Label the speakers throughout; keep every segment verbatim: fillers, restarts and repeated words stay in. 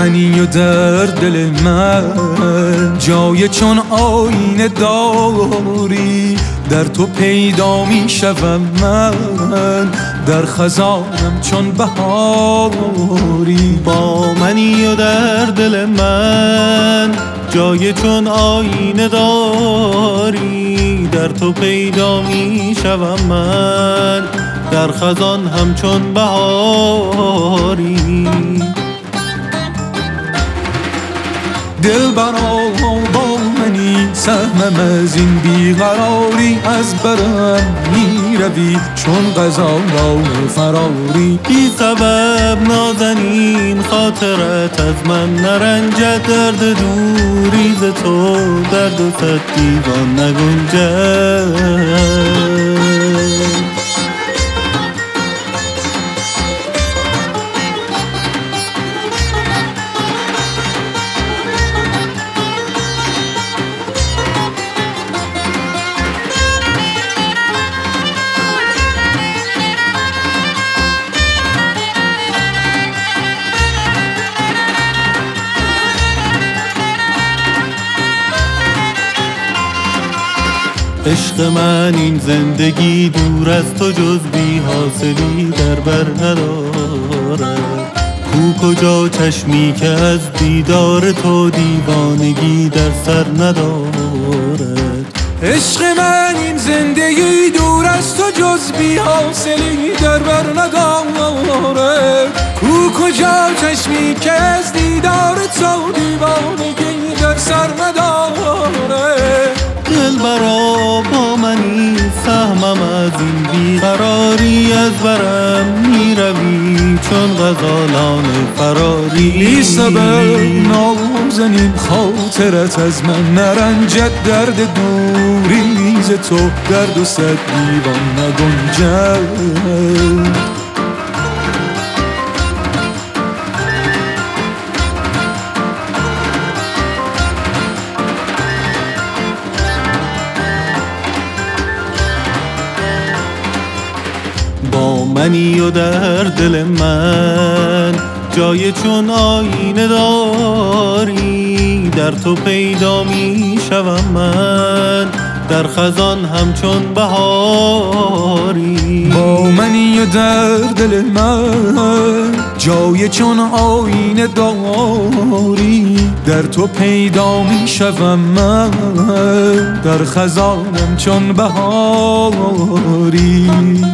Speaker 1: منی و در دل من جای چون آینه داری، در تو پیدا می شوم من، در خزانم چون بهاری.
Speaker 2: با منی و در دل من جای چون آینه داری، در تو پیدا می شوم من، در خزان همچون بهاری.
Speaker 1: دل برا با منی، سهمم از این بیقراری، از برم می روی چون غزالان فراری.
Speaker 2: بی سبب نازنین خاطرت از من نرنجد، درد دوری ز تو درد و صد دیوان نگنجد. عشق من این زندگی دور از تو جز بی حاصلی در بر ندارد. کو کجا چشمی که از دیدار تو دیوانگی در سر ندارد.
Speaker 1: عشق من این زندگی دور از تو جز بی حاصلی در بر ندارد. کو کجا چشمی که از دیدار تو دیوانگی در سر ندارد.
Speaker 2: دل برا با منی، سهمم از این بیقراری، از برم می روی چون غزالان فراری.
Speaker 1: بی سبب نازنین خاطرت از من نرنجد، درد دوری ز تو درد و صد دیوان نگنجد.
Speaker 2: با منی و در دل من جای چون آینه داری، در تو پیدا می شوم من، در خزان همچون بهاری.
Speaker 1: با منی و در دل من جای چون آینه داری، در تو پیدا می شوم من، در خزانم چون بهاری.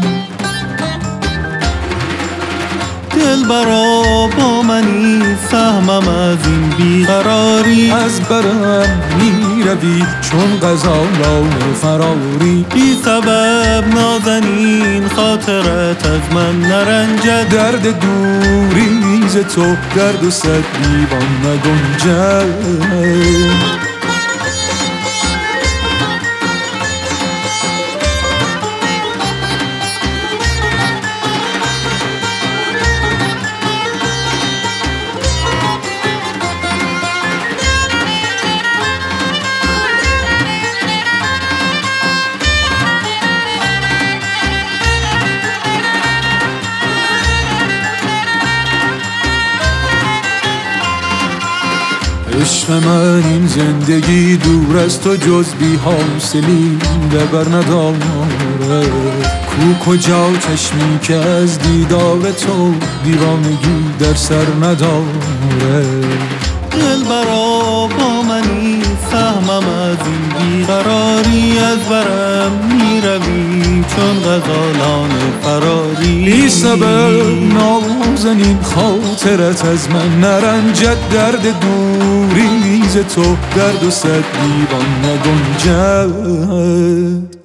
Speaker 2: دل برا با منی، سهمم از این بیقراری،
Speaker 1: از برم می روی چون غزالان فراری.
Speaker 2: بی سبب نازنین خاطرت از من نرنجد،
Speaker 1: درد دوری ز تو درد و صد دیوان نگنجد. عشق من این زندگی دور از تو جز بی حاصلی در بر ندارد. کو کجا چشمی که از دیدار تو دیوانگی در سر ندارد.
Speaker 2: دل برا با منی، سهمم از این بیقراری، از برم می روی چون غزالان فراری.
Speaker 1: بی سبب نازنین خاطرت از من نرنجد، درد دوری ز تو درد و صد دیوان نگنجد.